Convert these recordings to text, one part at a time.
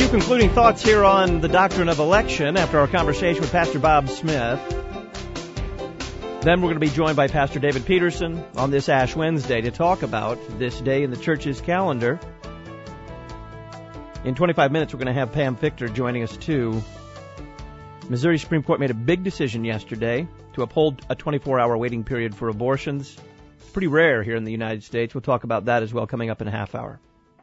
concluding thoughts here on the doctrine of election after our conversation with Pastor Bob Smith. Then we're going to be joined by Pastor David Peterson on this Ash Wednesday to talk about this day in the church's calendar. In 25 minutes, we're going to have Pam Fichter joining us, too. Missouri Supreme Court made a big decision yesterday to uphold a 24-hour waiting period for abortions. It's pretty rare here in the United States. We'll talk about that as well coming up in a half hour.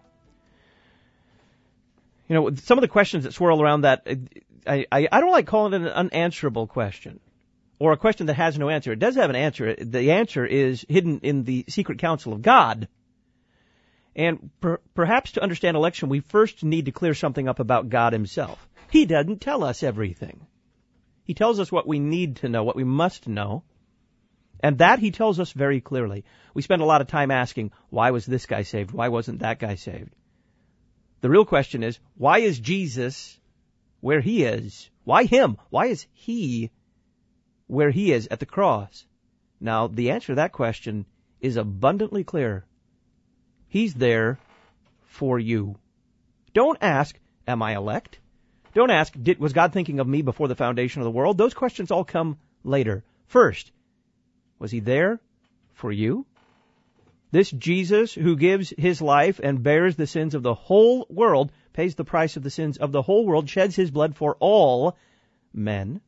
You know, some of the questions that swirl around that, I don't like calling it an unanswerable question or a question that has no answer. It does have an answer. The answer is hidden in the secret counsel of God. And perhaps to understand election, we first need to clear something up about God himself. He doesn't tell us everything. He tells us what we need to know, what we must know. And that he tells us very clearly. We spend a lot of time asking, why was this guy saved? Why wasn't that guy saved? The real question is, why is Jesus where he is? Why him? Why is he where he is at the cross? Now, the answer to that question is abundantly clear. He's there for you. Don't ask, am I elect? Don't ask, was God thinking of me before the foundation of the world? Those questions all come later. First, was he there for you? This Jesus who gives his life and bears the sins of the whole world, pays the price of the sins of the whole world, sheds his blood for all men.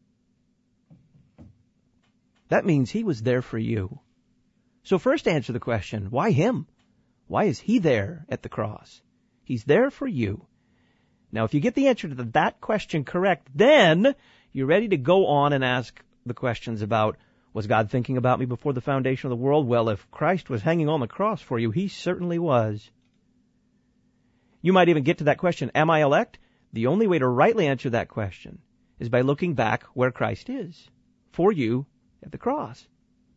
That means he was there for you. So first answer the question, why him? Why is he there at the cross? He's there for you. Now, if you get the answer to that question correct, then you're ready to go on and ask the questions about, was God thinking about me before the foundation of the world? Well, if Christ was hanging on the cross for you, he certainly was. You might even get to that question, am I elect? The only way to rightly answer that question is by looking back where Christ is for you at the cross.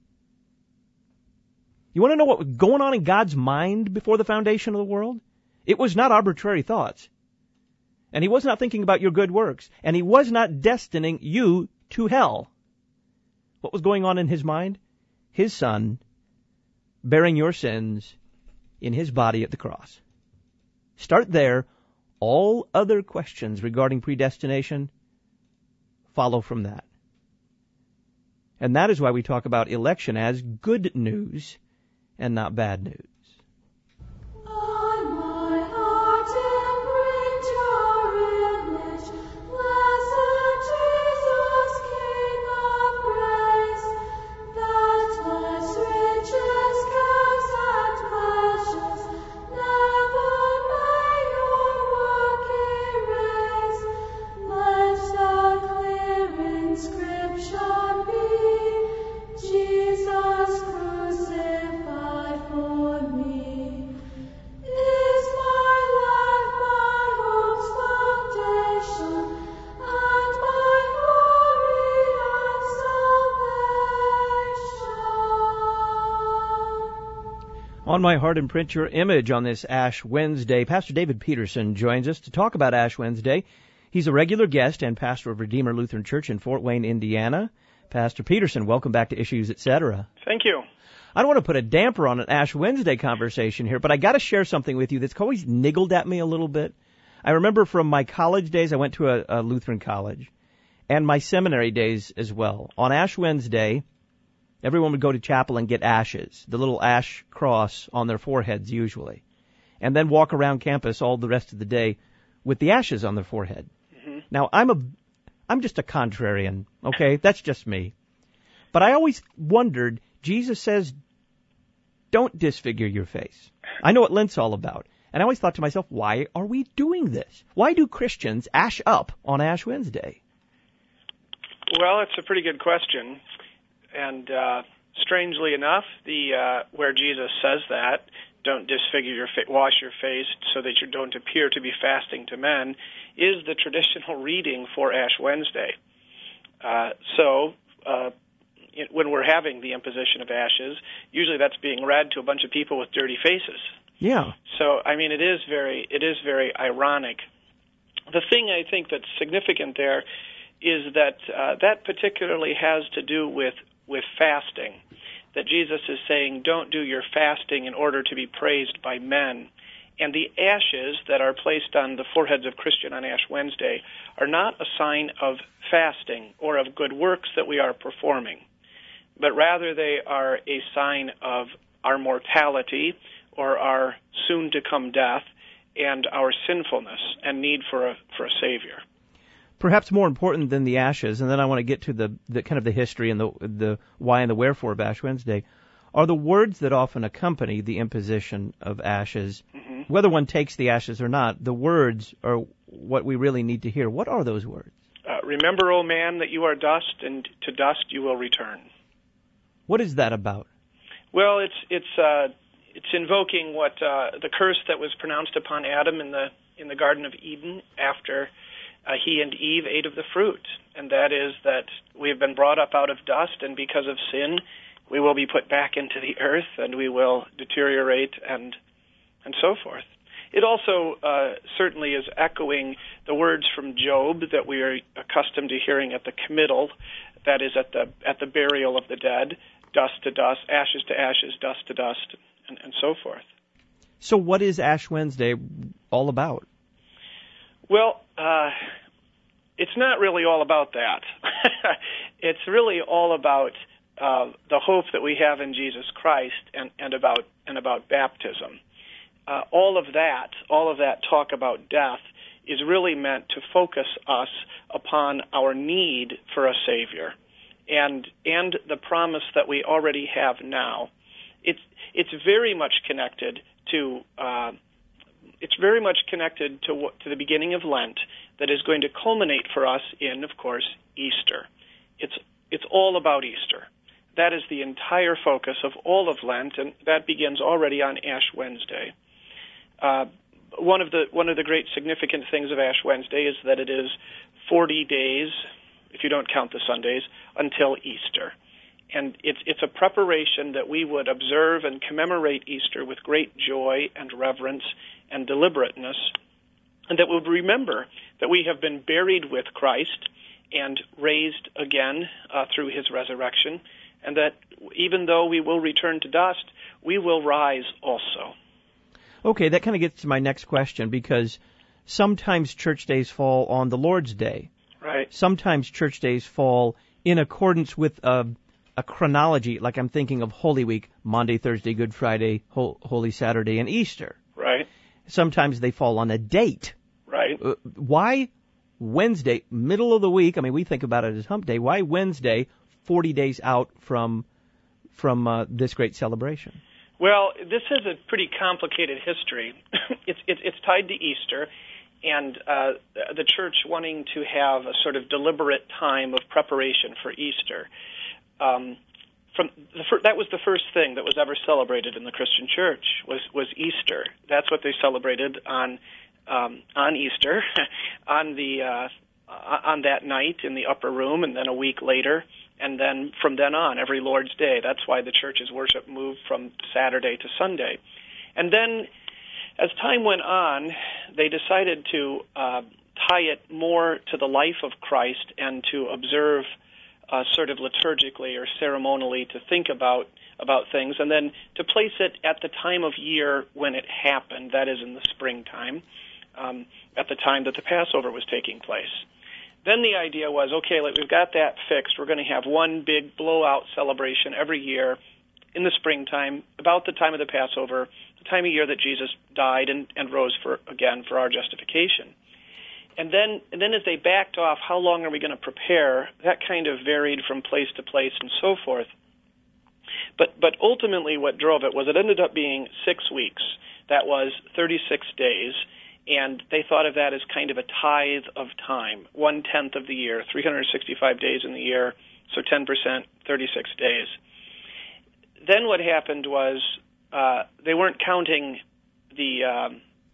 You want to know what was going on in God's mind before the foundation of the world? It was not arbitrary thoughts. And he was not thinking about your good works. And he was not destining you to hell. What was going on in his mind? His son bearing your sins in his body at the cross. Start there. All other questions regarding predestination follow from that. And that is why we talk about election as good news and not bad news. On my heart, imprint your image on this Ash Wednesday. Pastor David Peterson joins us to talk about Ash Wednesday. He's a regular guest and pastor of Redeemer Lutheran Church in Fort Wayne, Indiana. Pastor Peterson, welcome back to Issues, Etc. Thank you. I don't want to put a damper on an Ash Wednesday conversation here, but I got to share something with you that's always niggled at me a little bit. I remember from my college days, I went to a Lutheran college, and my seminary days as well. On Ash Wednesday, everyone would go to chapel and get ashes, the little ash cross on their foreheads usually, and then walk around campus all the rest of the day with the ashes on their forehead. Mm-hmm. Now, I'm just a contrarian, okay? That's just me. But I always wondered, Jesus says, don't disfigure your face. I know what Lent's all about. And I always thought to myself, why are we doing this? Why do Christians ash up on Ash Wednesday? Well, it's a pretty good question. And strangely enough, where Jesus says that, don't disfigure your face, wash your face so that you don't appear to be fasting to men, is the traditional reading for Ash Wednesday. When we're having the imposition of ashes, usually that's being read to a bunch of people with dirty faces. Yeah. So, I mean, it is very ironic. The thing I think that's significant there is that that particularly has to do with fasting, that Jesus is saying don't do your fasting in order to be praised by men. And the ashes that are placed on the foreheads of Christian on Ash Wednesday are not a sign of fasting or of good works that we are performing, but rather they are a sign of our mortality or our soon-to-come death and our sinfulness and need for a Savior. Perhaps more important than the ashes, and then I want to get to the kind of the history and the why and the wherefore of Ash Wednesday, are the words that often accompany the imposition of ashes. Mm-hmm. Whether one takes the ashes or not, the words are what we really need to hear. What are those words? Remember, O man, that you are dust, and to dust you will return. What is that about? Well, it's invoking what the curse that was pronounced upon Adam in the Garden of Eden after he and Eve ate of the fruit, and that is that we have been brought up out of dust, and because of sin, we will be put back into the earth, and we will deteriorate, and so forth. It also certainly is echoing the words from Job that we are accustomed to hearing at the committal, that is at the burial of the dead, dust to dust, ashes to ashes, dust to dust, and so forth. So what is Ash Wednesday all about? Well, it's not really all about that. It's really all about the hope that we have in Jesus Christ and about baptism. All of that talk about death is really meant to focus us upon our need for a Savior and the promise that we already have now. It's very much connected to the beginning of Lent that is going to culminate for us in, of course, Easter. It's all about Easter. That is the entire focus of all of Lent, and that begins already on Ash Wednesday. One of the great significant things of Ash Wednesday is that it is 40 days, if you don't count the Sundays, until Easter. And it's a preparation that we would observe and commemorate Easter with great joy and reverence and deliberateness, and that we would remember that we have been buried with Christ and raised again through his resurrection, and that even though we will return to dust, we will rise also. Okay, that kind of gets to my next question, because sometimes church days fall on the Lord's Day. Right. Sometimes church days fall in accordance with a chronology, like I'm thinking of Holy Week, Monday, Thursday, Good Friday, Holy Saturday, and Easter. Right. Sometimes they fall on a date. Right. Why Wednesday, middle of the week? I mean, we think about it as Hump Day. Why Wednesday, 40 days out from this great celebration? Well, this has a pretty complicated history. It's tied to Easter, and the church wanting to have a sort of deliberate time of preparation for Easter. That was the first thing that was ever celebrated in the Christian church was Easter. That's what they celebrated on Easter, on that night in the upper room, and then a week later, and then from then on, every Lord's Day. That's why the church's worship moved from Saturday to Sunday. And then, as time went on, they decided to tie it more to the life of Christ and to observe sort of liturgically or ceremonially to think about things, and then to place it at the time of year when it happened, that is in the springtime, at the time that the Passover was taking place. Then the idea was, okay, we've got that fixed. We're going to have one big blowout celebration every year in the springtime, about the time of the Passover, the time of year that Jesus died and rose for our justification. And then as they backed off, how long are we going to prepare? That kind of varied from place to place and so forth. But ultimately what drove it was it ended up being 6 weeks. That was 36 days. And they thought of that as kind of a tithe of time, 1/10 of the year, 365 days in the year, so 10%, 36 days. Then what happened was they weren't counting the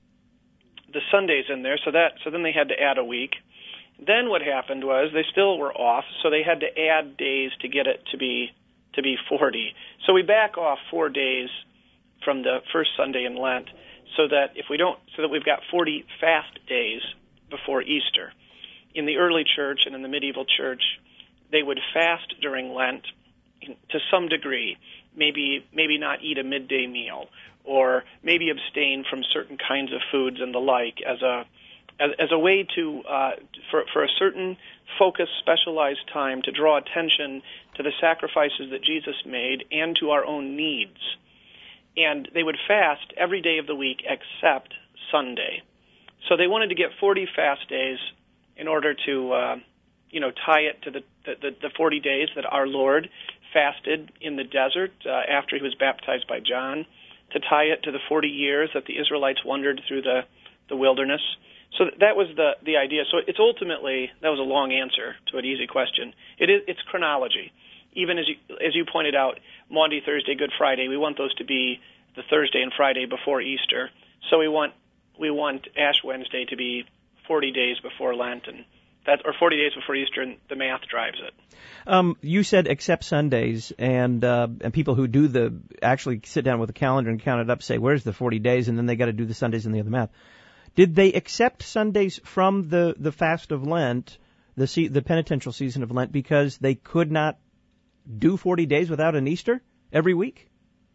Sundays in there, so then they had to add a week. Then what happened was they still were off, so they had to add days to get it to be 40. So we back off 4 days from the first Sunday in Lent, so that we've got 40 fast days before Easter. In the early church and in the medieval church, they would fast during Lent to some degree, maybe not eat a midday meal, or maybe abstain from certain kinds of foods and the like as a way to for a certain focused, specialized time to draw attention to the sacrifices that Jesus made and to our own needs. And they would fast every day of the week except Sunday. So they wanted to get 40 fast days in order to tie it to the 40 days that our Lord fasted in the desert after he was baptized by John, to tie it to the 40 years that the Israelites wandered through the wilderness. So that was the idea. So it's ultimately, that was a long answer to an easy question. It's chronology. Even as you pointed out, Maundy, Thursday, Good Friday, we want those to be the Thursday and Friday before Easter. So we want Ash Wednesday to be 40 days before Lent, or 40 days before Easter, and the math drives it. You said except Sundays, and people who actually sit down with a calendar and count it up say, where's the 40 days, and then they got to do the Sundays and the other math. Did they accept Sundays from the fast of Lent, the penitential season of Lent, because they could not do 40 days without an Easter every week?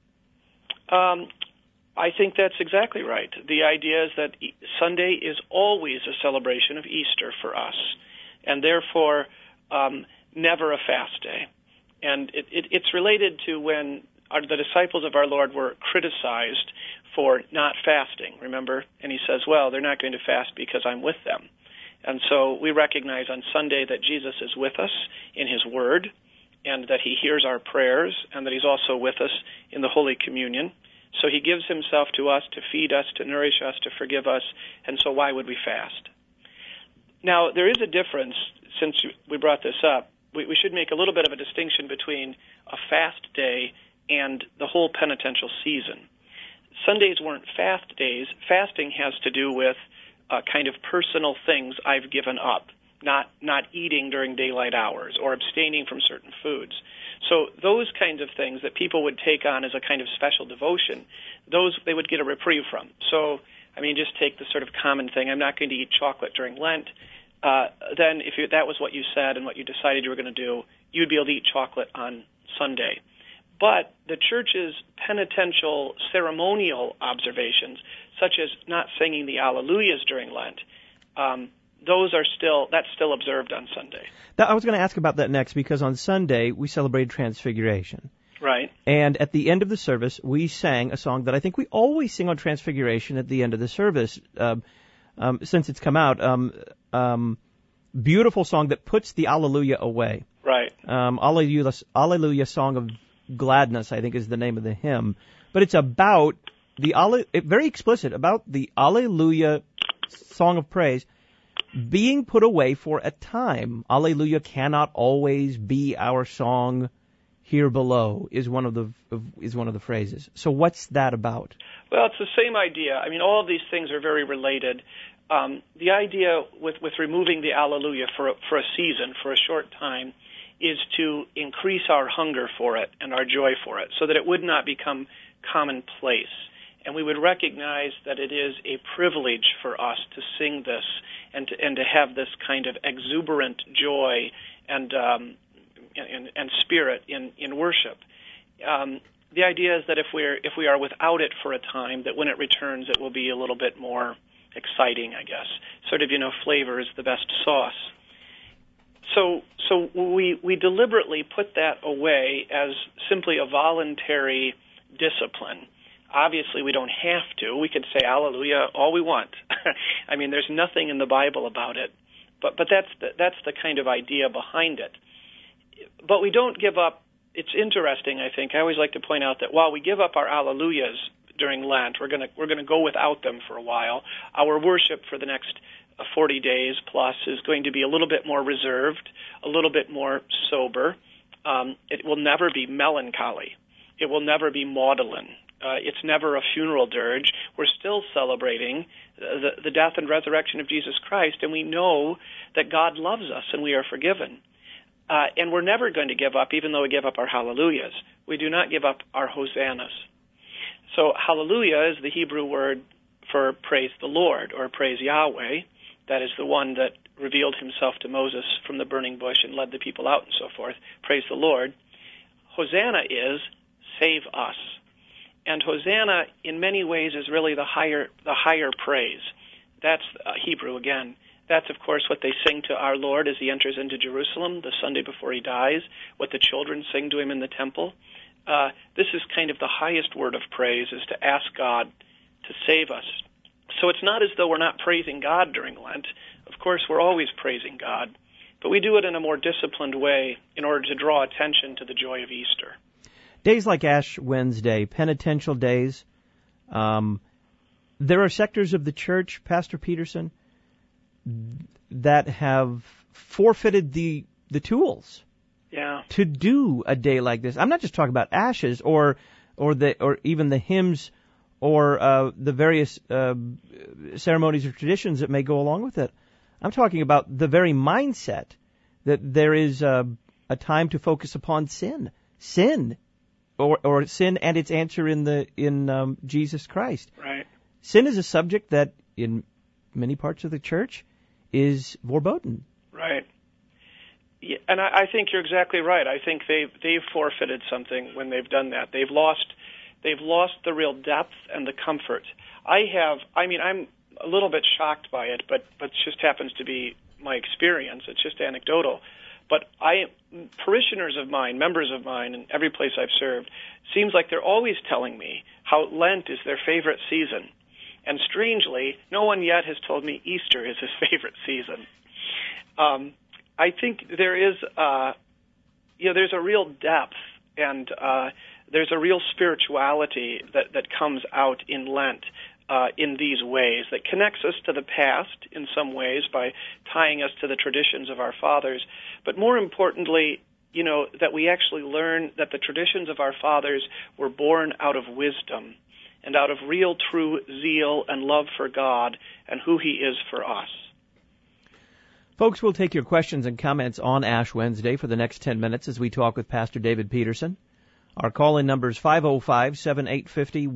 I think that's exactly right. The idea is that Sunday is always a celebration of Easter for us, and therefore never a fast day. And it's related to when the disciples of our Lord were criticized for not fasting, remember? And he says, well, they're not going to fast because I'm with them. And so we recognize on Sunday that Jesus is with us in his word, and that he hears our prayers, and that he's also with us in the Holy Communion. So he gives himself to us to feed us, to nourish us, to forgive us, and so why would we fast? Now, there is a difference, since we brought this up. We should make a little bit of a distinction between a fast day and the whole penitential season. Sundays weren't fast days. Fasting has to do with kind of personal things I've given up, not eating during daylight hours or abstaining from certain foods. So those kinds of things that people would take on as a kind of special devotion, those they would get a reprieve from. So, I mean, just take the sort of common thing, I'm not going to eat chocolate during Lent. Then if that was what you said and what you decided you were going to do, you'd be able to eat chocolate on Sunday. But the church's penitential ceremonial observations, such as not singing the Alleluias during Lent, that's still observed on Sunday. I was going to ask about that next, because on Sunday we celebrated Transfiguration. Right. And at the end of the service, we sang a song that I think we always sing on Transfiguration at the end of the service, since it's come out. Beautiful song that puts the Alleluia away. Right. Alleluia Song of Gladness, I think, is the name of the hymn. But it's about very explicit about the Alleluia Song of Praise being put away for a time. Alleluia cannot always be our song here below is one of the phrases. So what's that about? Well, it's the same idea. I mean, all of these things are very related. The idea with removing the Alleluia for a season, for a short time, is to increase our hunger for it and our joy for it, so that it would not become commonplace. And we would recognize that it is a privilege for us to sing this and to have this kind of exuberant joy and spirit in worship. The idea is that if we are without it for a time, that when it returns, it will be a little bit more exciting, I guess. Sort of, flavor is the best sauce. So we deliberately put that away as simply a voluntary discipline. Obviously, we don't have to. We could say Alleluia all we want. I mean, there's nothing in the Bible about it, but that's the kind of idea behind it. But we don't give up. It's interesting, I think. I always like to point out that while we give up our Alleluias during Lent, we're going to go without them for a while. Our worship for the next 40 days plus is going to be a little bit more reserved, a little bit more sober. It will never be melancholy. It will never be maudlin. It's never a funeral dirge. We're still celebrating the death and resurrection of Jesus Christ, and we know that God loves us and we are forgiven. And we're never going to give up, even though we give up our hallelujahs. We do not give up our hosannas. So hallelujah is the Hebrew word for praise the Lord or praise Yahweh. That is the one that revealed himself to Moses from the burning bush and led the people out and so forth. Praise the Lord. Hosanna is save us. And Hosanna, in many ways, is really the higher praise. That's Hebrew again. That's, of course, what they sing to our Lord as he enters into Jerusalem the Sunday before he dies, what the children sing to him in the temple. This is kind of the highest word of praise, is to ask God to save us. So it's not as though we're not praising God during Lent. Of course, we're always praising God, but we do it in a more disciplined way in order to draw attention to the joy of Easter. Days like Ash Wednesday, penitential days, there are sectors of the church, Pastor Peterson, that have forfeited the tools to do a day like this. I'm not just talking about ashes or even the hymns or the various ceremonies or traditions that may go along with it. I'm talking about the very mindset that there is a time to focus upon sin, or sin and its answer in Jesus Christ. Right. Sin is a subject that in many parts of the church is verboten. Right. Yeah, and I think you're exactly right. I think they've forfeited something when they've done that. They've lost the real depth and the comfort. I'm a little bit shocked by it, but it just happens to be my experience. It's just anecdotal. But parishioners of mine, members of mine, in every place I've served, seems like they're always telling me how Lent is their favorite season. And strangely, no one yet has told me Easter is his favorite season. I think there is, there's a real depth and there's a real spirituality that comes out in Lent in these ways that connects us to the past in some ways by tying us to the traditions of our fathers, but more importantly, that we actually learn that the traditions of our fathers were born out of wisdom and out of real, true zeal and love for God and who he is for us. Folks, we'll take your questions and comments on Ash Wednesday for the next 10 minutes as we talk with Pastor David Peterson. Our call-in number is 505-7850,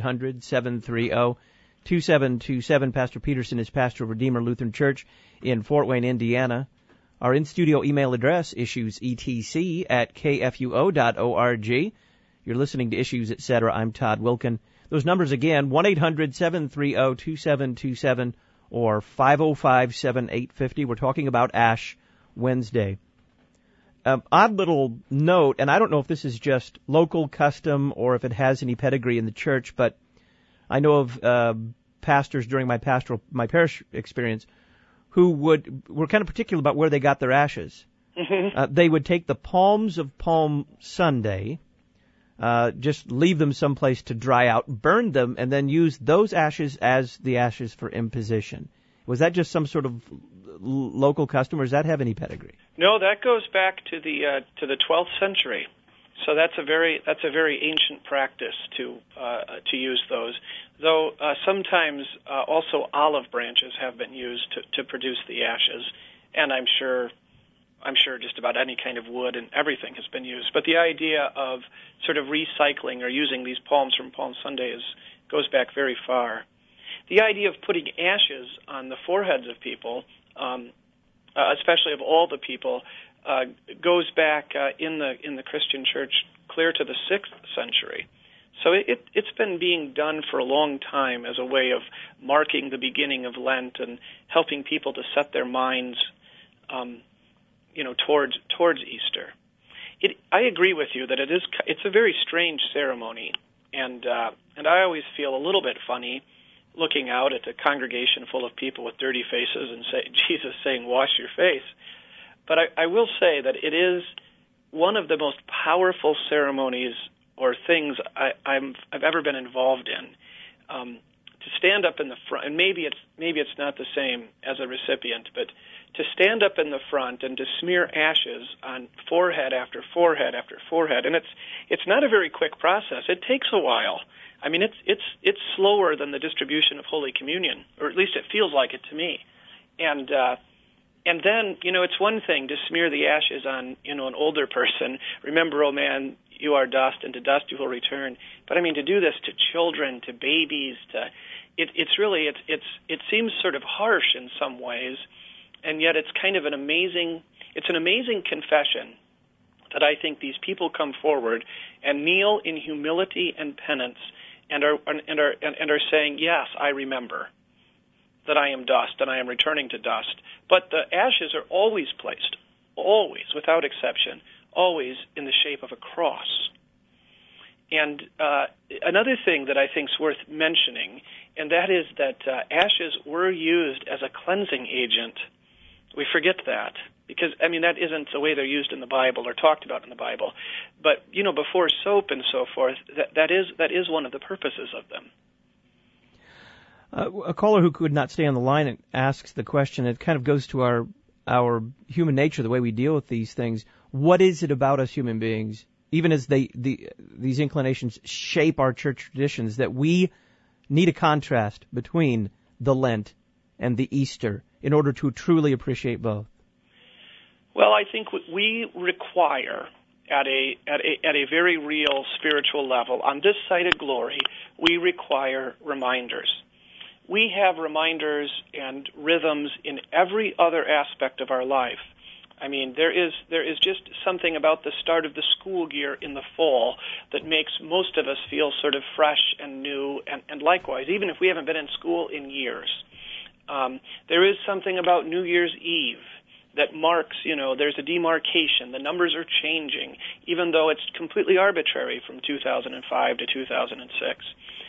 1-800-730-2727. Pastor Peterson is pastor of Redeemer Lutheran Church in Fort Wayne, Indiana. Our in-studio email address, issuesetc@kfuo.org. You're listening to Issues, Etc. I'm Todd Wilkin. Those numbers again, 1-800-730-2727 or 505-7850. We're talking about Ash Wednesday. Odd little note, and I don't know if this is just local custom or if it has any pedigree in the church, but I know of pastors during my parish experience who were kind of particular about where they got their ashes. Mm-hmm. They would take the palms of Palm Sunday, just leave them someplace to dry out, burn them, and then use those ashes as the ashes for imposition. Was that just some sort of local custom, or does that have any pedigree? No, that goes back to the 12th century. So that's a very ancient practice to use those. Though sometimes also olive branches have been used to produce the ashes, and I'm sure just about any kind of wood and everything has been used. But the idea of sort of recycling or using these palms from Palm Sunday goes back very far. The idea of putting ashes on the foreheads of people, especially of all the people, goes back in the Christian church clear to the 6th century. So it's been being done for a long time as a way of marking the beginning of Lent and helping people to set their minds, towards Easter. I agree with you that it's a very strange ceremony, and I always feel a little bit funny looking out at a congregation full of people with dirty faces and Jesus saying, "Wash your face." But I will say that it is one of the most powerful ceremonies or things I've ever been involved in. To stand up in the front, and maybe it's not the same as a recipient, but to stand up in the front and to smear ashes on forehead after forehead after forehead, and it's not a very quick process. It takes a while. I mean, it's slower than the distribution of Holy Communion, or at least it feels like it to me. And then, it's one thing to smear the ashes on, an older person. Remember, oh man, you are dust, and to dust you will return. But I mean, to do this to children, to babies, it seems sort of harsh in some ways, and yet it's kind of an amazing confession that I think these people come forward and kneel in humility and penance and are saying, yes, I remember that I am dust and I am returning to dust. But the ashes are always placed, always, without exception, always in the shape of a cross. And another thing that I think is worth mentioning, and that is that ashes were used as a cleansing agent. We forget that because, I mean, that isn't the way they're used in the Bible or talked about in the Bible. But, you know, before soap and so forth, that is one of the purposes of them. A caller who could not stay on the line asks the question, it kind of goes to our human nature, the way we deal with these things. What is it about us human beings, even as these inclinations shape our church traditions, that we need a contrast between the Lent and the Easter in order to truly appreciate both? Well, I think we require, at a very real spiritual level, on this side of glory, we require reminders. We have reminders and rhythms in every other aspect of our life. I mean, there is just something about the start of the school year in the fall that makes most of us feel sort of fresh and new, and likewise, even if we haven't been in school in years. There is something about New Year's Eve that marks, you know, there's a demarcation. The numbers are changing, even though it's completely arbitrary from 2005 to 2006.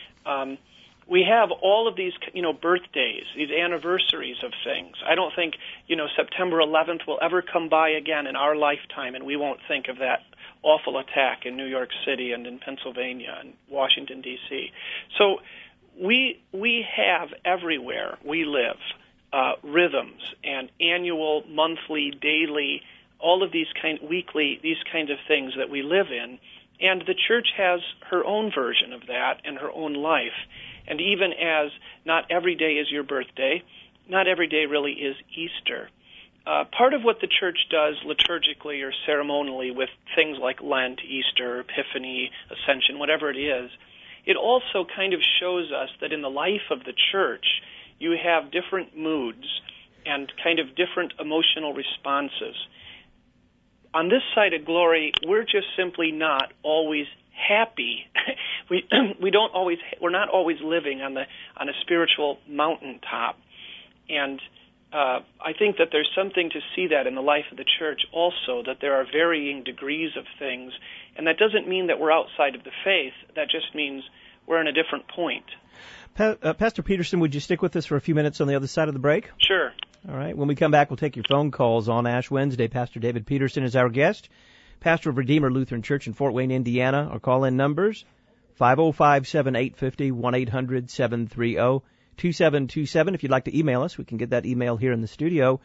We have all of these, you know, birthdays, these anniversaries of things. I don't think, you know, September 11th will ever come by again in our lifetime, and we won't think of that awful attack in New York City and in Pennsylvania and Washington, D.C. So we have everywhere we live rhythms and annual, monthly, daily, all of these weekly, these kinds of things that we live in. And the church has her own version of that and her own life. And even as not every day is your birthday, not every day really is Easter. Part of what the church does liturgically or ceremonially with things like Lent, Easter, Epiphany, Ascension, whatever it is, it also kind of shows us that in the life of the church, you have different moods and kind of different emotional responses. On this side of glory, we're just simply not always happy. We're not always living on a spiritual mountaintop. And I think that there's something to see that in the life of the church also, that there are varying degrees of things. And that doesn't mean that we're outside of the faith. That just means we're in a different point. Pastor Peterson, would you stick with us for a few minutes on the other side of the break? Sure. All right. When we come back, we'll take your phone calls on Ash Wednesday. Pastor David Peterson is our guest, pastor of Redeemer Lutheran Church in Fort Wayne, Indiana. Our call-in numbers, 505-7850, 1-800-730-2727. If you'd like to email us, we can get that email here in the studio,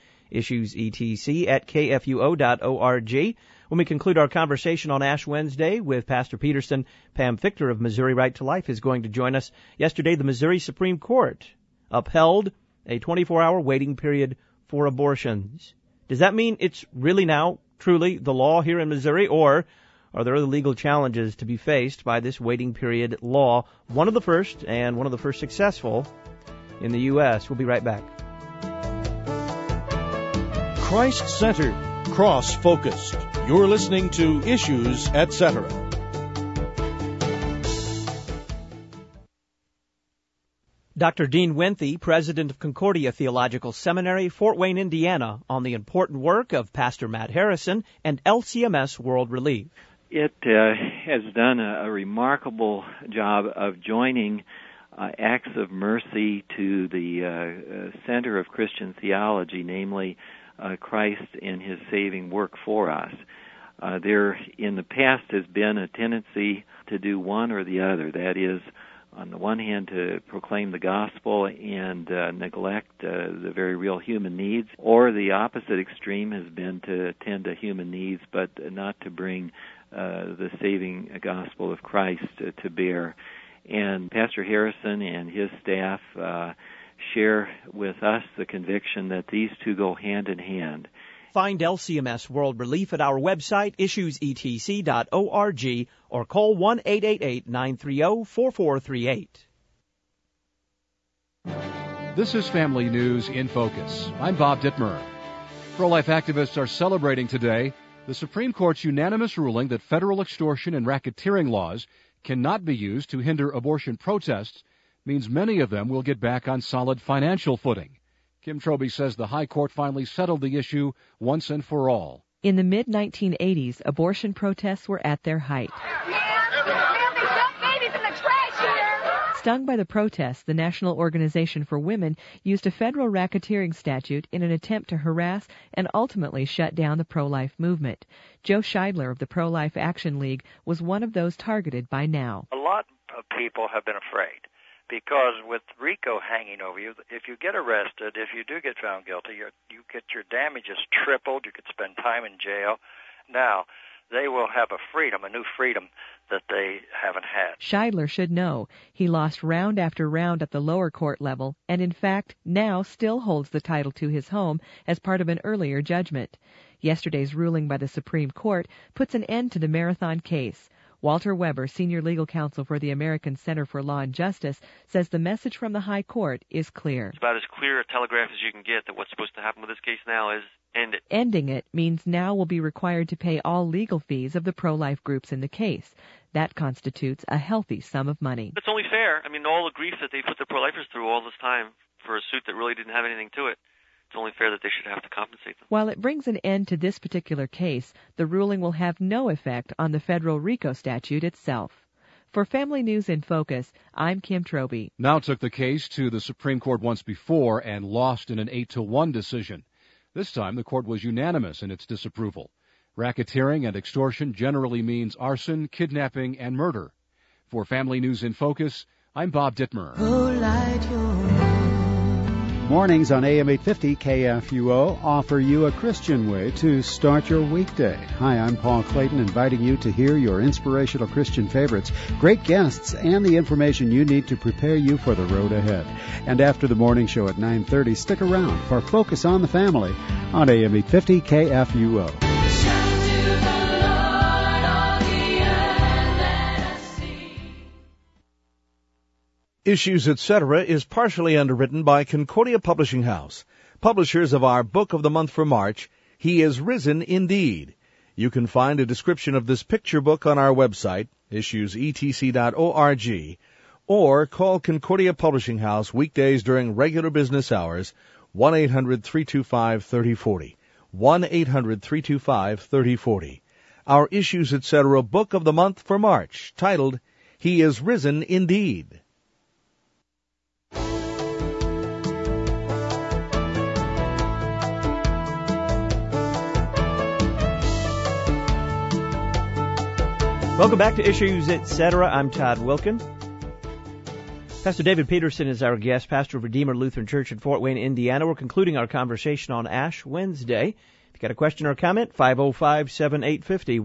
issuesetc@kfuo.org. When we conclude our conversation on Ash Wednesday with Pastor Peterson, Pam Fichter of Missouri Right to Life is going to join us. Yesterday, the Missouri Supreme Court upheld a 24-hour waiting period for abortions. Does that mean it's really now truly the law here in Missouri, or are there other legal challenges to be faced by this waiting period law? One of the first, and one of the first successful in the U.S. We'll be right back. Christ-centered, cross-focused. You're listening to Issues, Etc. Dr. Dean Winthy, president of Concordia Theological Seminary, Fort Wayne, Indiana, on the important work of Pastor Matt Harrison and LCMS World Relief. It has done a remarkable job of joining acts of mercy to the center of Christian theology, namely Christ and His saving work for us. There, in the past, has been a tendency to do one or the other. That is, on the one hand, to proclaim the gospel and neglect the very real human needs, or the opposite extreme has been to attend to human needs but not to bring the saving gospel of Christ to bear. And Pastor Harrison and his staff share with us the conviction that these two go hand in hand. Find LCMS World Relief at our website, issuesetc.org, or call 1-888-930-4438. This is Family News in Focus. I'm Bob Dittmer. Pro-life activists are celebrating today the Supreme Court's unanimous ruling that federal extortion and racketeering laws cannot be used to hinder abortion protests means many of them will get back on solid financial footing. Kim Troby says the High Court finally settled the issue once and for all. In the mid-1980s, abortion protests were at their height. Stung by the protests, the National Organization for Women used a federal racketeering statute in an attempt to harass and ultimately shut down the pro-life movement. Joe Scheidler of the Pro-Life Action League was one of those targeted by now. A lot of people have been afraid because with RICO hanging over you, if you get arrested, if you do get found guilty, you get your damages tripled. You could spend time in jail. Now, they will have a new freedom that they haven't had. Scheidler should know he lost round after round at the lower court level and, in fact, now still holds the title to his home as part of an earlier judgment. Yesterday's ruling by the Supreme Court puts an end to the marathon case. Walter Weber, senior legal counsel for the American Center for Law and Justice, says the message from the High Court is clear. It's about as clear a telegraph as you can get that what's supposed to happen with this case now is end it. Ending it means now we'll be required to pay all legal fees of the pro-life groups in the case. That constitutes a healthy sum of money. It's only fair. I mean, all the grief that they put the pro-lifers through all this time for a suit that really didn't have anything to it, it's only fair that they should have to compensate them. While it brings an end to this particular case, the ruling will have no effect on the federal RICO statute itself. For Family News in Focus, I'm Kim Troby. Now took the case to the Supreme Court once before and lost in an 8-1 decision. This time the court was unanimous in its disapproval. Racketeering and extortion generally means arson, kidnapping, and murder. For Family News in Focus, I'm Bob Dittmer. Mornings on AM 850 KFUO offer you a Christian way to start your weekday. Hi, I'm Paul Clayton, inviting you to hear your inspirational Christian favorites, great guests, and the information you need to prepare you for the road ahead. And after the morning show at 9:30, stick around for Focus on the Family on AM 850 KFUO. Issues, Etc. is partially underwritten by Concordia Publishing House, publishers of our Book of the Month for March, He is Risen Indeed. You can find a description of this picture book on our website, issuesetc.org, or call Concordia Publishing House weekdays during regular business hours, 1-800-325-3040, 1-800-325-3040. Our Issues, Etc. Book of the Month for March, titled, He is Risen Indeed. Welcome back to Issues, Etc. I'm Todd Wilkin. Pastor David Peterson is our guest, pastor of Redeemer Lutheran Church in Fort Wayne, Indiana. We're concluding our conversation on Ash Wednesday. If you got a question or comment, 505-7850,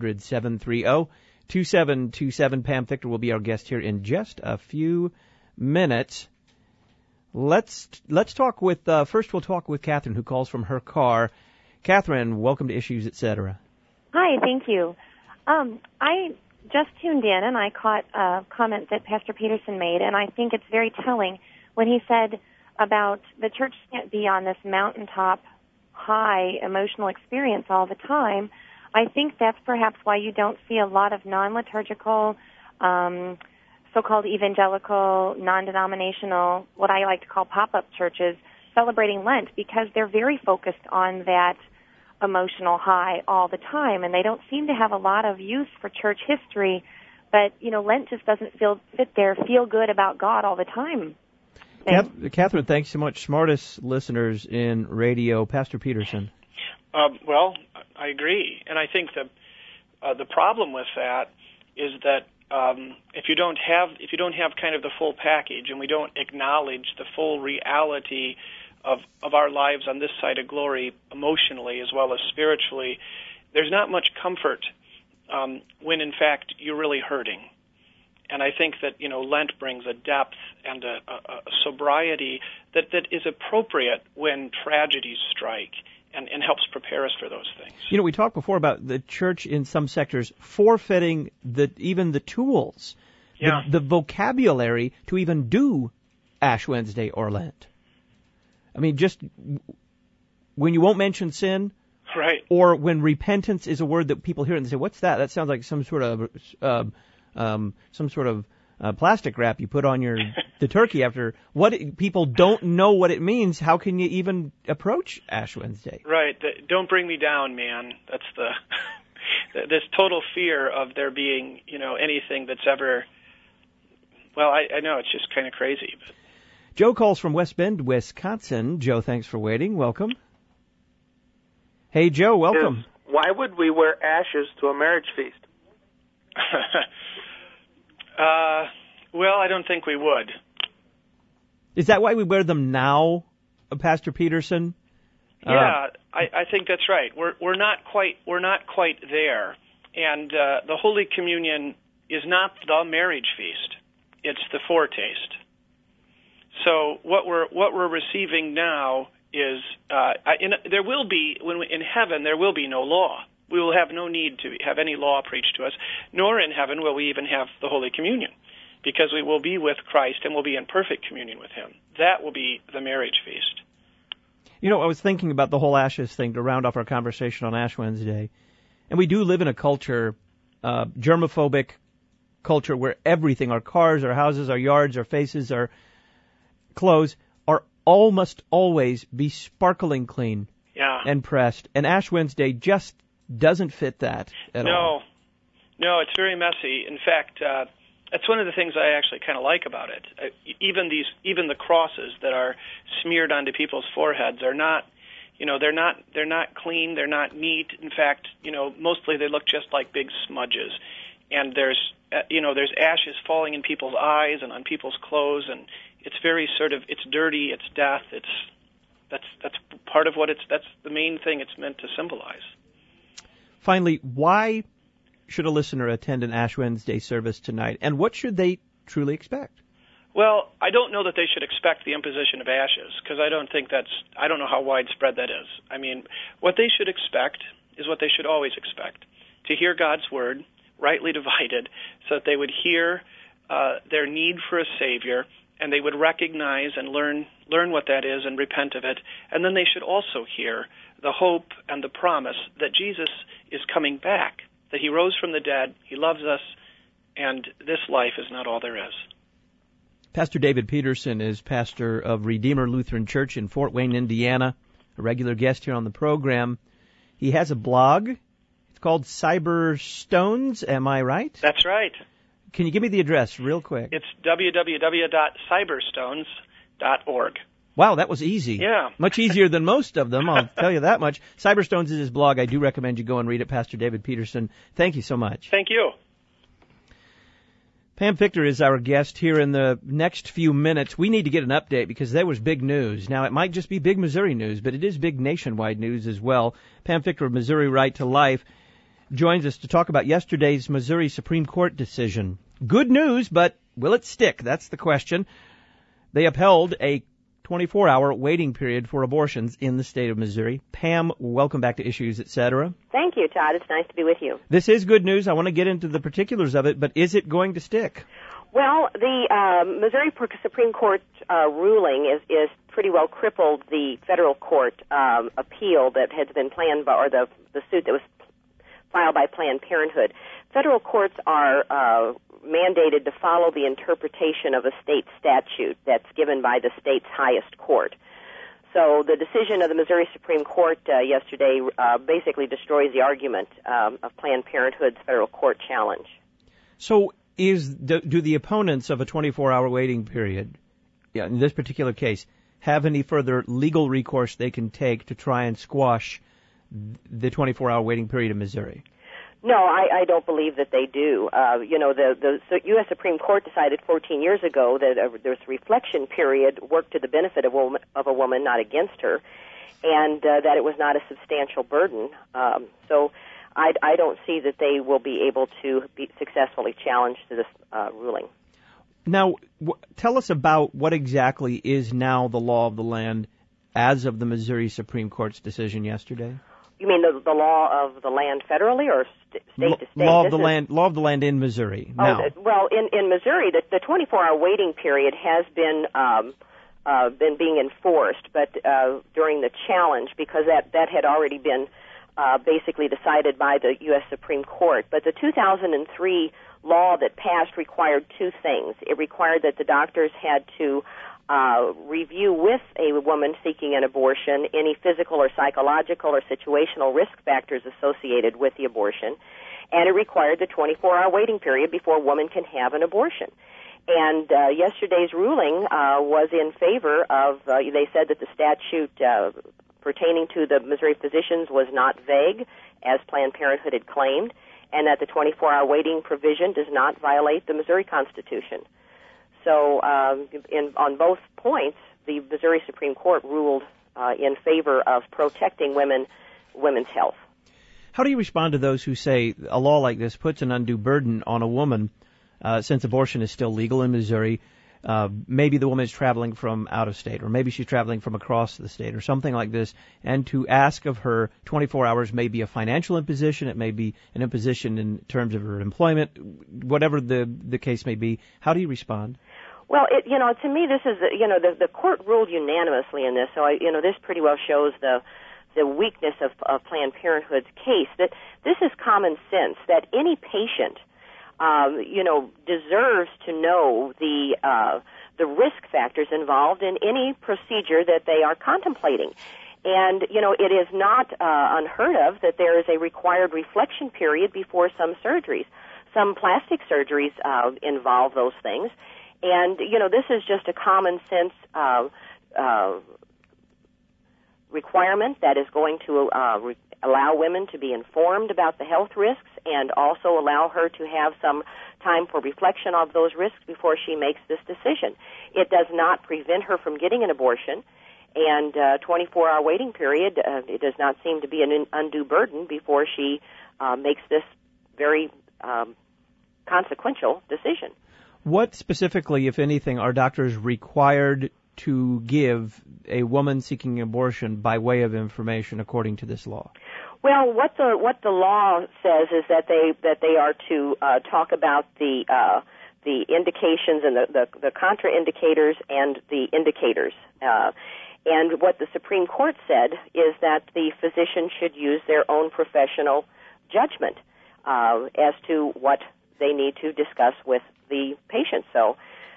1-800-730-2727. Pam Victor will be our guest here in just a few minutes. Let's talk with, first we'll talk with Catherine, who calls from her car. Catherine, welcome to Issues, Etc. Hi, thank you. I just tuned in and I caught a comment that Pastor Peterson made, and I think it's very telling when he said about the church can't be on this mountaintop high emotional experience all the time. I think that's perhaps why you don't see a lot of non-liturgical, so-called evangelical, non-denominational, what I like to call pop-up churches celebrating Lent, because they're very focused on that emotional high all the time, and they don't seem to have a lot of use for church history. But, Lent just doesn't fit their feel good about God all the time. Catherine, thanks so much. Smartest listeners in radio. Pastor Peterson. Well, I agree, and I think that the problem with that is that if you don't have kind of the full package, and we don't acknowledge the full reality of our lives on this side of glory, emotionally as well as spiritually, there's not much comfort when in fact you're really hurting. And I think that Lent brings a depth and a sobriety that is appropriate when tragedies strike and helps prepare us for those things. We talked before about the church in some sectors forfeiting even the tools, the vocabulary to even do Ash Wednesday or Lent. I mean, just when you won't mention sin, right? Or when repentance is a word that people hear and they say, "What's that?" That sounds like some sort of some sort of plastic wrap you put on the turkey after. People don't know what it means. How can you even approach Ash Wednesday? Right. Don't bring me down, man. That's this total fear of there being, anything that's ever. Well, I know it's just kind of crazy. But. Joe calls from West Bend, Wisconsin. Joe, thanks for waiting. Welcome. Hey, Joe, welcome. Why would we wear ashes to a marriage feast? Well, I don't think we would. Is that why we wear them now, Pastor Peterson? Yeah, I think that's right. We're not quite there, and the Holy Communion is not the marriage feast; it's the foretaste. So what we're receiving now is there will be in heaven there will be no law. We will have no need to have any law preached to us, nor in heaven will we even have the Holy Communion, because we will be with Christ and will be in perfect communion with Him. That will be the marriage feast. I was thinking about the whole ashes thing to round off our conversation on Ash Wednesday. And we do live in a culture, germophobic culture, where everything, our cars, our houses, our yards, our faces, our clothes, must always be sparkling clean and pressed. And Ash Wednesday just doesn't fit that at all. No, it's very messy. In fact, that's one of the things I actually kind of like about it. Even the crosses that are smeared onto people's foreheads are not, they're not clean, they're not neat. In fact, mostly they look just like big smudges. And there's ashes falling in people's eyes and on people's clothes, and it's very it's dirty, it's death, that's part of that's the main thing it's meant to symbolize. Finally, why should a listener attend an Ash Wednesday service tonight, and what should they truly expect? Well, I don't know that they should expect the imposition of ashes, because I don't know how widespread that is. I mean, what they should expect is what they should always expect: to hear God's word rightly divided, so that they would hear their need for a Savior, and they would recognize and learn what that is and repent of it. And then they should also hear the hope and the promise that Jesus is coming back, that He rose from the dead, He loves us, and this life is not all there is. Pastor David Peterson is pastor of Redeemer Lutheran Church in Fort Wayne, Indiana, a regular guest here on the program. He has a blog. It's called Cyberstones, am I right? That's right. Can you give me the address real quick? It's www.cyberstones.org. Wow, that was easy. Yeah. Much easier than most of them, I'll tell you that much. Cyberstones is his blog. I do recommend you go and read it, Pastor David Peterson. Thank you so much. Thank you. Pam Fichter is our guest here in the next few minutes. We need to get an update because there was big news. Now, it might just be big Missouri news, but it is big nationwide news as well. Pam Fichter of Missouri Right to Life joins us to talk about yesterday's Missouri Supreme Court decision. Good news, but will it stick? That's the question. They upheld a 24-hour waiting period for abortions in the state of Missouri. Pam, welcome back to Issues, Etc. Thank you, Todd. It's nice to be with you. This is good news. I want to get into the particulars of it, but is it going to stick? Well, the Missouri Supreme Court ruling is pretty well crippled the federal court appeal that had been planned by, or the suit that was filed by Planned Parenthood. Federal courts are mandated to follow the interpretation of a state statute that's given by the state's highest court. So the decision of the Missouri Supreme Court yesterday basically destroys the argument of Planned Parenthood's federal court challenge. So do the opponents of a 24-hour waiting period, in this particular case, have any further legal recourse they can take to try and squash the 24-hour waiting period in Missouri? No, I don't believe that they do. The U.S. Supreme Court decided 14 years ago that there's a reflection period worked to the benefit of a woman, not against her, and that it was not a substantial burden. So I don't see that they will be able to be successfully challenged to this ruling. Now, tell us about what exactly is now the law of the land as of the Missouri Supreme Court's decision yesterday. You mean the law of the land federally or state to state? Law of the land in Missouri. Now. Well, in Missouri, the 24-hour waiting period has been being enforced, but during the challenge, because that had already been basically decided by the U.S. Supreme Court. But the 2003 law that passed required two things. It required that the doctors had to review with a woman seeking an abortion any physical or psychological or situational risk factors associated with the abortion, and it required the 24-hour waiting period before a woman can have an abortion. And yesterday's ruling was in favor of, they said that the statute pertaining to the Missouri physicians was not vague, as Planned Parenthood had claimed, and that the 24-hour waiting provision does not violate the Missouri Constitution. So on both points, the Missouri Supreme Court ruled in favor of protecting women's health. How do you respond to those who say a law like this puts an undue burden on a woman since abortion is still legal in Missouri? Maybe the woman is traveling from out of state, or maybe she's traveling from across the state, or something like this, and to ask of her 24 hours may be a financial imposition, it may be an imposition in terms of her employment, whatever the case may be. How do you respond? Well, to me, this is, the court ruled unanimously in this, so this pretty well shows the weakness of Planned Parenthood's case, that this is common sense, that any patient deserves to know the risk factors involved in any procedure that they are contemplating. And, it is not unheard of that there is a required reflection period before some surgeries. Some plastic surgeries involve those things. And, this is just a common sense requirement that is going to allow women to be informed about the health risks and also allow her to have some time for reflection of those risks before she makes this decision. It does not prevent her from getting an abortion, and 24-hour waiting period, it does not seem to be an undue burden before she makes this very consequential decision. What specifically, if anything, are doctors required to give a woman seeking abortion by way of information according to this law? Well, what the law says is that they are to talk about the indications and the contraindicators and the indicators. And what the Supreme Court said is that the physician should use their own professional judgment as to what they need to discuss with the patient. So,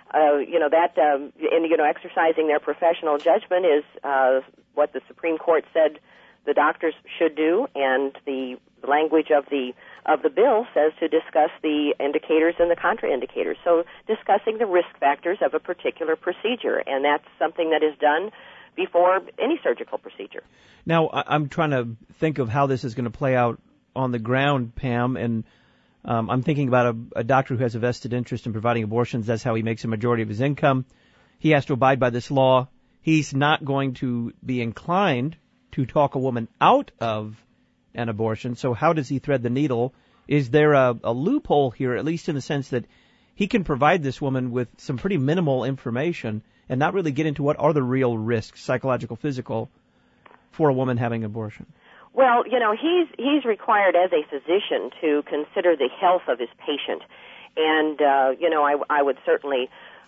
exercising their professional judgment is what the Supreme Court said the doctors should do, and the language of the bill says to discuss the indicators and the contraindicators. So, discussing the risk factors of a particular procedure, and that's something that is done before any surgical procedure. Now, I'm trying to think of how this is going to play out on the ground, Pam, and I'm thinking about a doctor who has a vested interest in providing abortions. That's how he makes a majority of his income. He has to abide by this law. He's not going to be inclined to talk a woman out of an abortion. So how does he thread the needle? Is there a loophole here, at least in the sense that he can provide this woman with some pretty minimal information and not really get into what are the real risks, psychological, physical, for a woman having an abortion? Well, he's required as a physician to consider the health of his patient. And, I would certainly,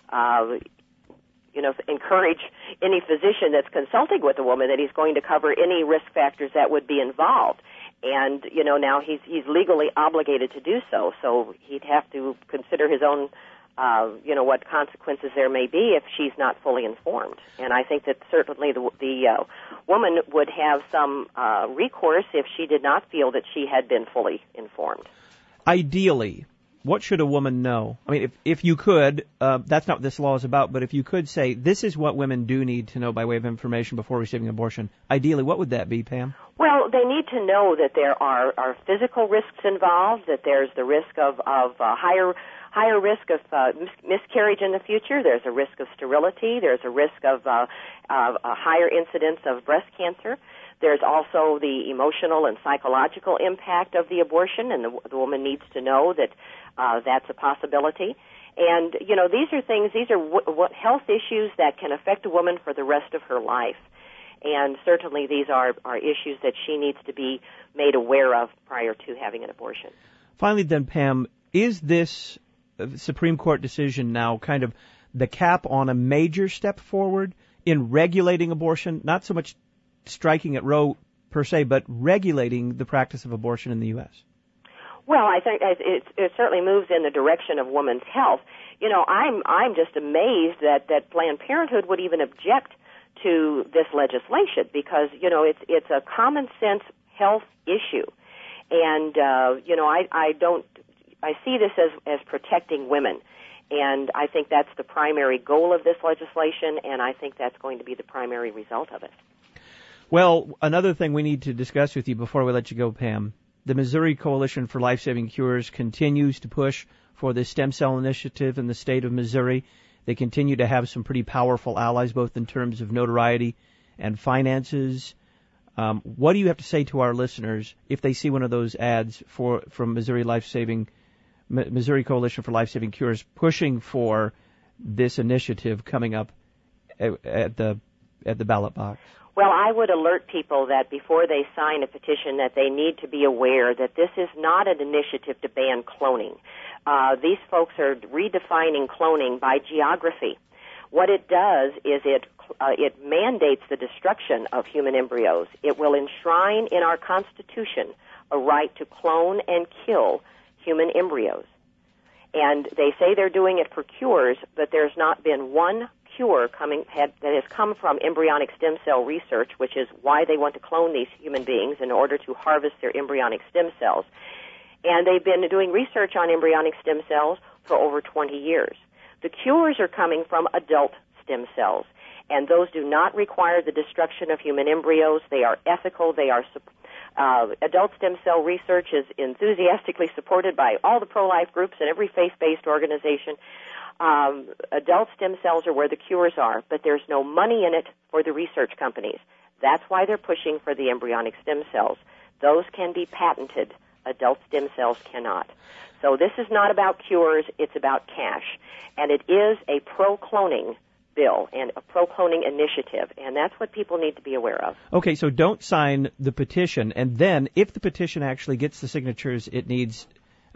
encourage any physician that's consulting with a woman that he's going to cover any risk factors that would be involved. And, now he's legally obligated to do so. So he'd have to consider his own, what consequences there may be if she's not fully informed. And I think that certainly the woman would have some recourse if she did not feel that she had been fully informed. Ideally, what should a woman know? I mean, if you could, that's not what this law is about, but if you could say, this is what women do need to know by way of information before receiving an abortion, ideally, what would that be, Pam? Well, they need to know that there are physical risks involved, that there's the risk of higher risk of miscarriage in the future. There's a risk of sterility. There's a risk of a higher incidence of breast cancer. There's also the emotional and psychological impact of the abortion, and the woman needs to know that that's a possibility. And, these are what health issues that can affect a woman for the rest of her life. And certainly these are issues that she needs to be made aware of prior to having an abortion. Finally then, Pam, is this Supreme Court decision now kind of the cap on a major step forward in regulating abortion, not so much striking at Roe per se, but regulating the practice of abortion in the U.S.? Well, I think it certainly moves in the direction of women's health. You know, I'm just amazed that Planned Parenthood would even object to this legislation because, you know, it's a common sense health issue. And, you know, I see this as protecting women. And I think that's the primary goal of this legislation, and I think that's going to be the primary result of it. Well, another thing we need to discuss with you before we let you go, Pam, the Missouri Coalition for Life-Saving Cures continues to push for this stem cell initiative in the state of Missouri. They continue to have some pretty powerful allies, both in terms of notoriety and finances. What do you have to say to our listeners if they see one of those ads from Missouri Coalition for Life-Saving Cures pushing for this initiative coming up at the ballot box? Well, I would alert people that before they sign a petition that they need to be aware that this is not an initiative to ban cloning. These folks are redefining cloning by geography. What it does is it mandates the destruction of human embryos. It will enshrine in our Constitution a right to clone and kill human embryos. And they say they're doing it for cures, but there's not been one cure that has come from embryonic stem cell research, which is why they want to clone these human beings in order to harvest their embryonic stem cells. And they've been doing research on embryonic stem cells for over 20 years. The cures are coming from adult stem cells, and those do not require the destruction of human embryos. They are ethical. They are adult stem cell research is enthusiastically supported by all the pro-life groups and every faith-based organization. Adult stem cells are where the cures are, but there's no money in it for the research companies. That's why they're pushing for the embryonic stem cells. Those can be patented. Adult stem cells cannot. So this is not about cures, it's about cash. And it is a pro-cloning bill and a pro-cloning initiative, and that's what people need to be aware of. Okay, so don't sign the petition, and then if the petition actually gets the signatures it needs,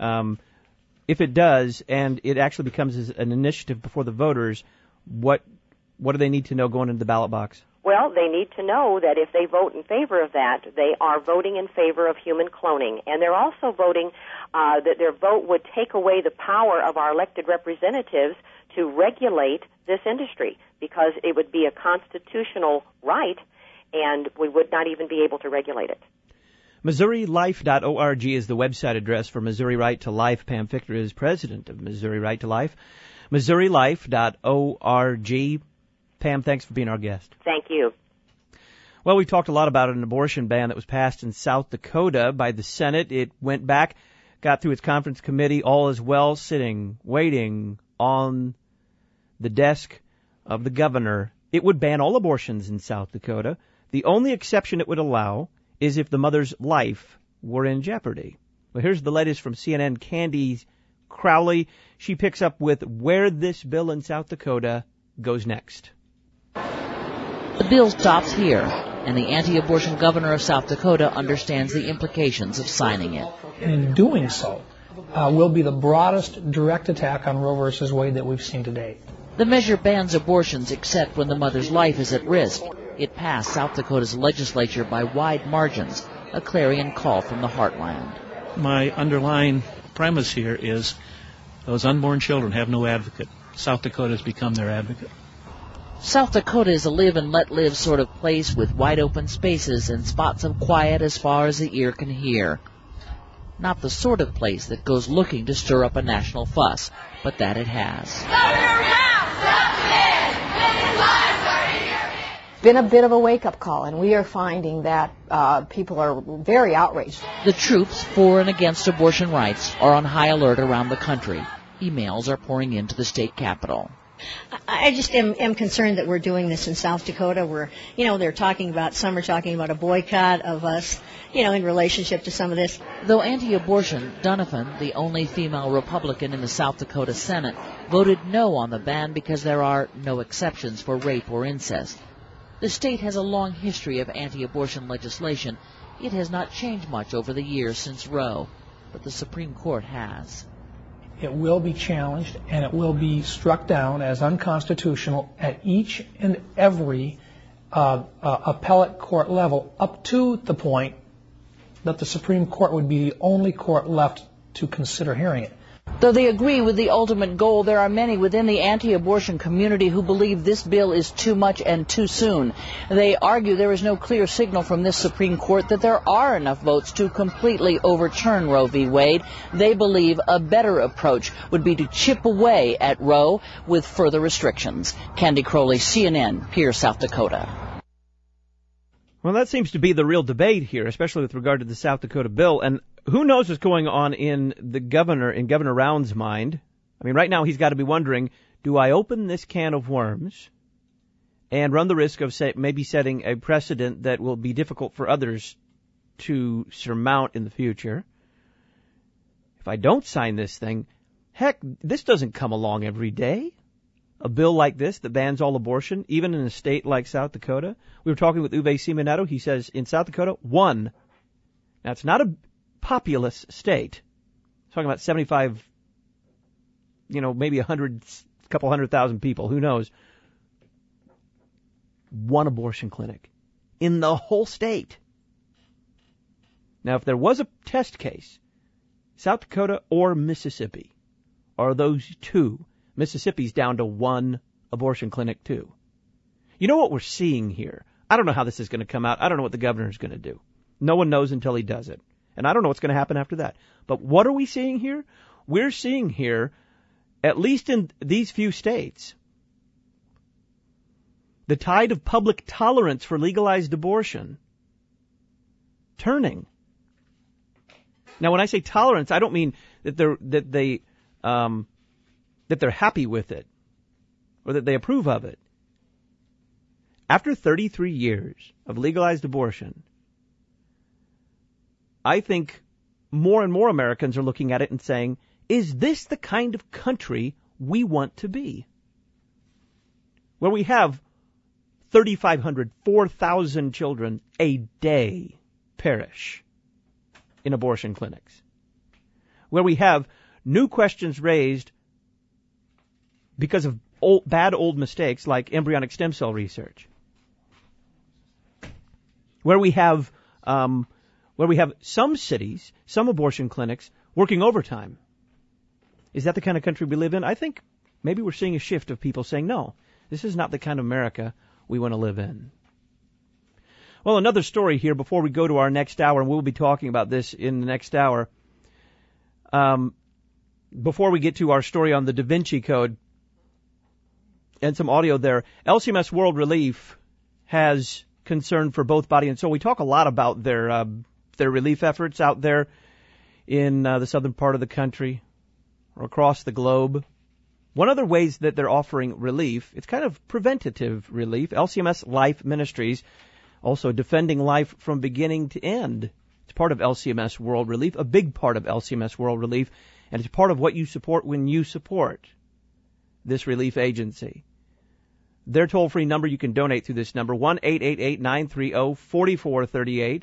if it does, and it actually becomes an initiative before the voters, what do they need to know going into the ballot box? Well, they need to know that if they vote in favor of that, they are voting in favor of human cloning. And they're also voting that their vote would take away the power of our elected representatives to regulate this industry, because it would be a constitutional right, and we would not even be able to regulate it. MissouriLife.org is the website address for Missouri Right to Life. Pam Fichter is president of Missouri Right to Life. MissouriLife.org. Pam, thanks for being our guest. Thank you. Well, we talked a lot about an abortion ban that was passed in South Dakota by the Senate. It went back, got through its conference committee, all is well, sitting, waiting on the desk of the governor. It would ban all abortions in South Dakota. The only exception it would allow is if the mother's life were in jeopardy. Well, here's the latest from CNN, Candy Crowley. She picks up with where this bill in South Dakota goes next. The bill stops here, and the anti-abortion governor of South Dakota understands the implications of signing it. In doing so, will be the broadest direct attack on Roe v. Wade that we've seen to date. The measure bans abortions except when the mother's life is at risk. It passed South Dakota's legislature by wide margins, a clarion call from the heartland. My underlying premise here is those unborn children have no advocate. South Dakota has become their advocate. South Dakota is a live and let live sort of place with wide open spaces and spots of quiet as far as the ear can hear. Not the sort of place that goes looking to stir up a national fuss, but that it has. Been a bit of a wake-up call, and we are finding that people are very outraged. The troops for and against abortion rights are on high alert around the country. Emails are pouring into the state capitol. I just am concerned that we're doing this in South Dakota where, they're talking about, some are talking about a boycott of us, in relationship to some of this. Though anti-abortion, Donovan, the only female Republican in the South Dakota Senate, voted no on the ban because there are no exceptions for rape or incest. The state has a long history of anti-abortion legislation. It has not changed much over the years since Roe, but the Supreme Court has. It will be challenged, and it will be struck down as unconstitutional at each and every appellate court level, up to the point that the Supreme Court would be the only court left to consider hearing it. Though they agree with the ultimate goal, there are many within the anti-abortion community who believe this bill is too much and too soon. They argue there is no clear signal from this Supreme Court that there are enough votes to completely overturn Roe v. Wade. They believe a better approach would be to chip away at Roe with further restrictions. Candy Crowley, CNN, Pierce, South Dakota. Well, that seems to be the real debate here, especially with regard to the South Dakota bill. And who knows what's going on in Governor Round's mind? I mean, right now he's got to be wondering, do I open this can of worms and run the risk of maybe setting a precedent that will be difficult for others to surmount in the future? If I don't sign this thing, heck, this doesn't come along every day. A bill like this that bans all abortion, even in a state like South Dakota. We were talking with Uwe Simonetto. He says in South Dakota, one. Now, it's not a populous state. Talking about 75, maybe a couple 100,000 people. Who knows? One abortion clinic in the whole state. Now, if there was a test case, South Dakota or Mississippi are those two. Mississippi's down to one abortion clinic, too. You know what we're seeing here? I don't know how this is going to come out. I don't know what the governor's going to do. No one knows until he does it. And I don't know what's going to happen after that. But what are we seeing here? We're seeing here, at least in these few states, the tide of public tolerance for legalized abortion turning. Now, when I say tolerance, I don't mean that they're happy with it or that they approve of it. After 33 years of legalized abortion, I think more and more Americans are looking at it and saying, is this the kind of country we want to be? Where we have 3,500, 4,000 children a day perish in abortion clinics. Where we have new questions raised because of bad old mistakes like embryonic stem cell research. Where we have some cities, some abortion clinics working overtime. Is that the kind of country we live in? I think maybe we're seeing a shift of people saying, no, this is not the kind of America we want to live in. Well, another story here before we go to our next hour, and we'll be talking about this in the next hour. Before we get to our story on the Da Vinci Code and some audio there, LCMS World Relief has concern for both body and soul. We talk a lot about their relief efforts out there in the southern part of the country or across the globe. One of the ways that they're offering relief, it's kind of preventative relief. LCMS Life Ministries, also defending life from beginning to end. It's part of LCMS World Relief, a big part of LCMS World Relief, and it's part of what you support when you support this relief agency. Their toll-free number, you can donate through this number, 1-888-930-4438,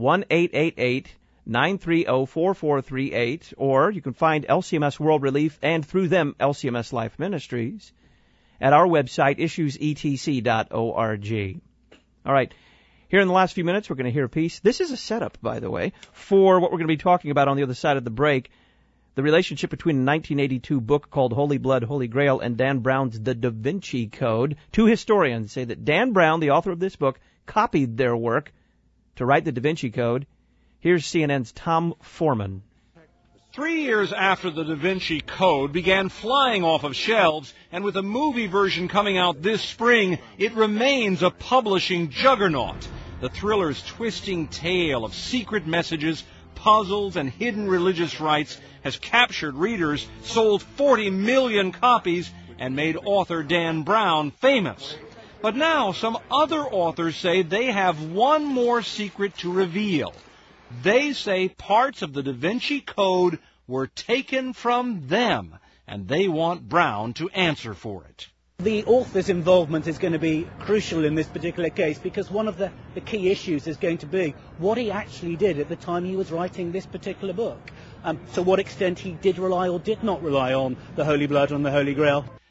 1-888-930-4438, or you can find LCMS World Relief and through them LCMS Life Ministries at our website, issuesetc.org. All right, here in the last few minutes, we're going to hear a piece. This is a setup, by the way, for what we're going to be talking about on the other side of the break. The relationship between a 1982 book called Holy Blood, Holy Grail and Dan Brown's The Da Vinci Code. Two historians say that Dan Brown, the author of this book, copied their work to write the Da Vinci Code. Here's CNN's Tom Foreman. 3 years after the Da Vinci Code began flying off of shelves, and with a movie version coming out this spring, it remains a publishing juggernaut. The thriller's twisting tale of secret messages, puzzles, and hidden religious rites has captured readers, sold 40 million copies, and made author Dan Brown famous. But now some other authors say they have one more secret to reveal. They say parts of the Da Vinci Code were taken from them, and they want Brown to answer for it. The author's involvement is going to be crucial in this particular case because one of the key issues is going to be what he actually did at the time he was writing this particular book. To what extent he did rely or did not rely on the Holy Blood and the Holy Grail.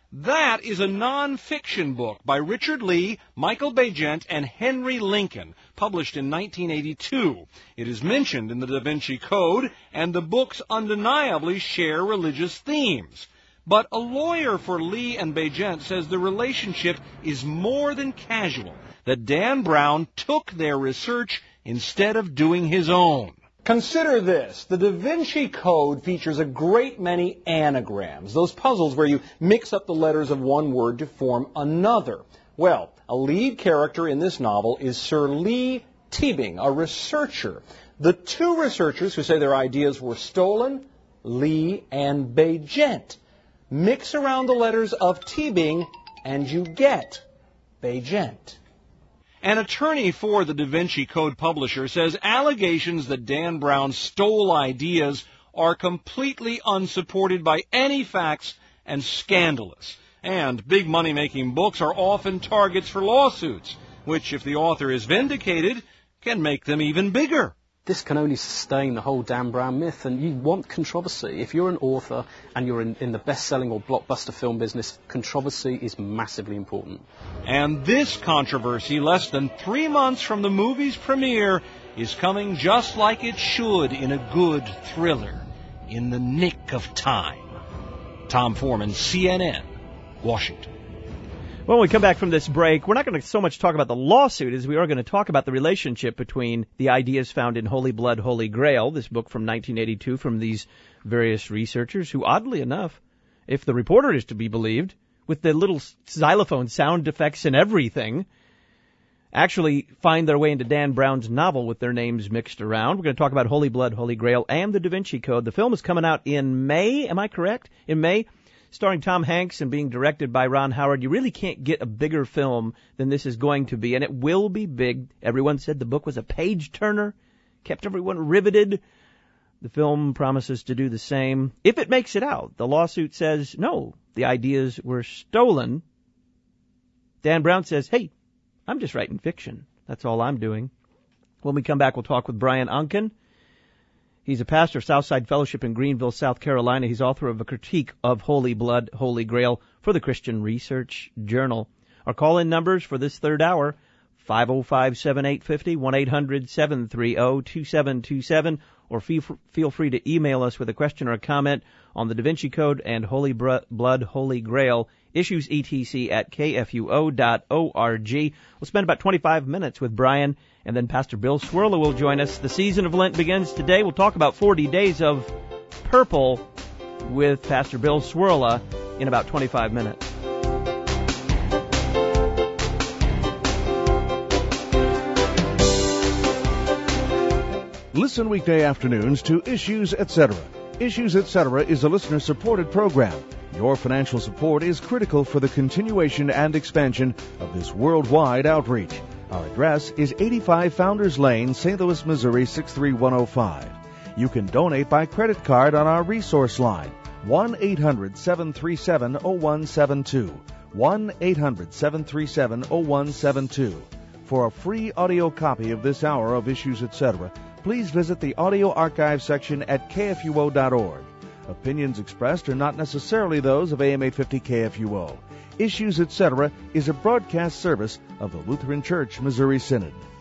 That is a non-fiction book by Richard Lee, Michael Bagent, and Henry Lincoln, published in 1982. It is mentioned in the Da Vinci Code, and the books undeniably share religious themes. But a lawyer for Lee and Bagent says the relationship is more than casual, that Dan Brown took their research instead of doing his own. Consider this. The Da Vinci Code features a great many anagrams, those puzzles where you mix up the letters of one word to form another. Well, a lead character in this novel is Sir Lee Teabing, a researcher. The two researchers who say their ideas were stolen, Lee and Bagent. Mix around the letters of Teabing and you get Bagent. An attorney for the Da Vinci Code publisher says allegations that Dan Brown stole ideas are completely unsupported by any facts and scandalous. And big money-making books are often targets for lawsuits, which, if the author is vindicated, can make them even bigger. This can only sustain the whole Dan Brown myth, and you want controversy. If you're an author and you're in the best-selling or blockbuster film business, controversy is massively important. And this controversy, less than 3 months from the movie's premiere, is coming just like it should in a good thriller, in the nick of time. Tom Foreman, CNN, Washington. When we come back from this break, we're not going to so much talk about the lawsuit as we are going to talk about the relationship between the ideas found in Holy Blood, Holy Grail, this book from 1982 from these various researchers who, oddly enough, if the reporter is to be believed, with the little xylophone sound effects and everything, actually find their way into Dan Brown's novel with their names mixed around. We're going to talk about Holy Blood, Holy Grail, and the Da Vinci Code. The film is coming out in May, am I correct? In May? Starring Tom Hanks and being directed by Ron Howard. You really can't get a bigger film than this is going to be, and it will be big. Everyone said the book was a page-turner, kept everyone riveted. The film promises to do the same. If it makes it out, the lawsuit says, no, the ideas were stolen. Dan Brown says, hey, I'm just writing fiction. That's all I'm doing. When we come back, we'll talk with Brian Unken. He's a pastor of Southside Fellowship in Greenville, South Carolina. He's author of a critique of Holy Blood, Holy Grail for the Christian Research Journal. Our call-in numbers for this third hour, 505-7850, 1-800-730-2727, or feel free to email us with a question or a comment on the Da Vinci Code and Holy Blood, Holy Grail, issues etc at kfuo.org. We'll spend about 25 minutes with Brian, and then Pastor Bill Swirla will join us. The season of Lent begins today. We'll talk about 40 days of purple with Pastor Bill Swirla in about 25 minutes. Listen weekday afternoons to Issues Etc. Issues Etc. is a listener-supported program. Your financial support is critical for the continuation and expansion of this worldwide outreach. Our address is 85 Founders Lane, St. Louis, Missouri 63105. You can donate by credit card on our resource line, 1-800-737-0172, 1-800-737-0172. For a free audio copy of this hour of Issues Etc., please visit the audio archive section at kfuo.org. Opinions expressed are not necessarily those of AM 850 KFUO. Issues Etc. is a broadcast service of the Lutheran Church Missouri Synod.